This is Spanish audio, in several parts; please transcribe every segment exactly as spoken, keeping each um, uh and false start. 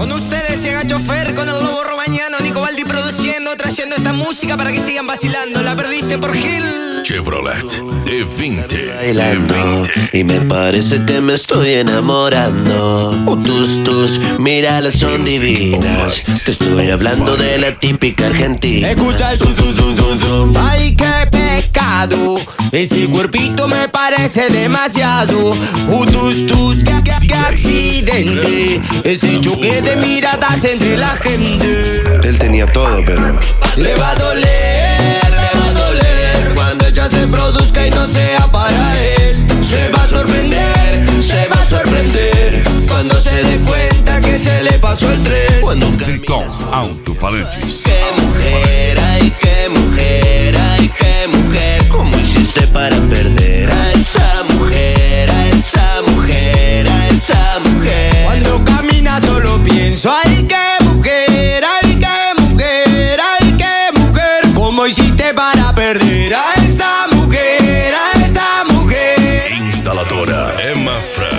Con ustedes llega Chofer, con el lobo romañano, Nico Baldi produciendo, trayendo esta música para que sigan vacilando. La perdiste por Gil. Chevrolet de veinte. Bailando y me parece que me estoy enamorando. Uh, tus, tus, míralas, son divinas. Te estoy hablando de la típica argentina. Escucha el zum, zum, zum, zum, zum. Ay, qué pecado. Ese cuerpito me parece demasiado. Uh, tus, tus, qué, qué, qué accidente. Ese choque de miradas entre la gente. Él tenía todo, pero Le va a doler, le va a doler cuando ella se produzca y no sea para él. Se va a sorprender, se va a sorprender cuando se dé cuenta que se le pasó el tren. cuando Tricom Alto-Falantes. qué mujer, ay, qué mujer, ay, qué mujer. ¿Cómo hiciste para perder a esa mujer, a esa mujer, a esa mujer? Cuando camina solo pienso, ay, qué mujer, ay, qué mujer, ay, qué mujer. ¿Cómo hiciste para perder a esa mujer, a esa mujer? Instaladora Emma Frank.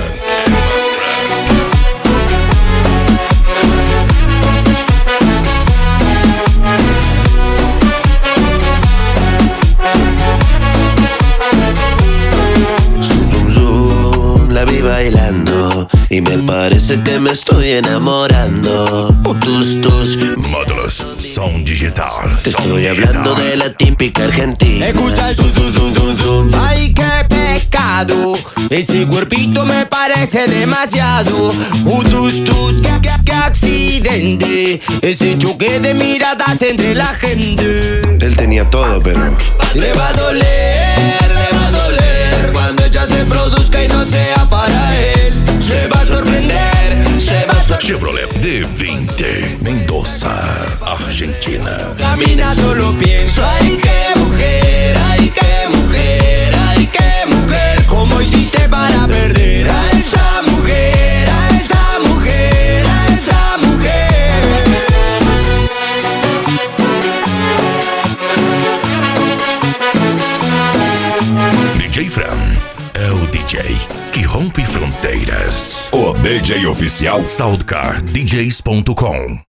Zum, zum, zum, la vi bailando y me parece que me estoy enamorando. Uh, tus, tus, Módulos Som Digital. te estoy hablando de la típica argentina. Escucha el zum, zum, zum, zum, zum. Ay, qué pecado. Ese cuerpito me parece demasiado. Uh, tus, tus, qué, qué, qué accidente. Ese choque de miradas entre la gente. Él tenía todo, pero Le va a doler, le va a doler cuando ella se produzca y no sea para él. Se va a sorprender, se va a sorprender. Chevrolet de veinte. Mendoza, Argentina. Camina solo pienso, ay, qué mujer, ay, qué mujer, ay, qué mujer. ¿Cómo hiciste para perder a esa mujer, a esa mujer, a esa mujer? D J Fran é o D J que rompe fronteiras. O D J oficial Soundcar D Js ponto com